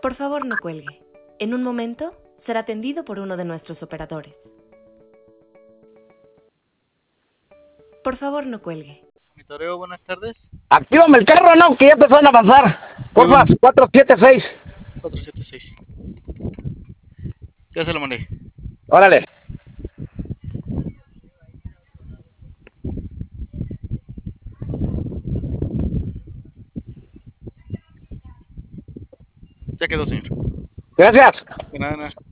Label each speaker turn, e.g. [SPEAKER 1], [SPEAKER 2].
[SPEAKER 1] Por favor, no cuelgue. En un momento será atendido por uno de nuestros operadores. Por favor, no cuelgue.
[SPEAKER 2] Monitoreo, buenas tardes.
[SPEAKER 3] Actívame el carro, no, que ya empezaron a avanzar. Porfa, 476.
[SPEAKER 2] 476. Ya se lo mandé.
[SPEAKER 3] Órale.
[SPEAKER 2] Ya quedó, señor.
[SPEAKER 3] Gracias.
[SPEAKER 2] De nada, nada.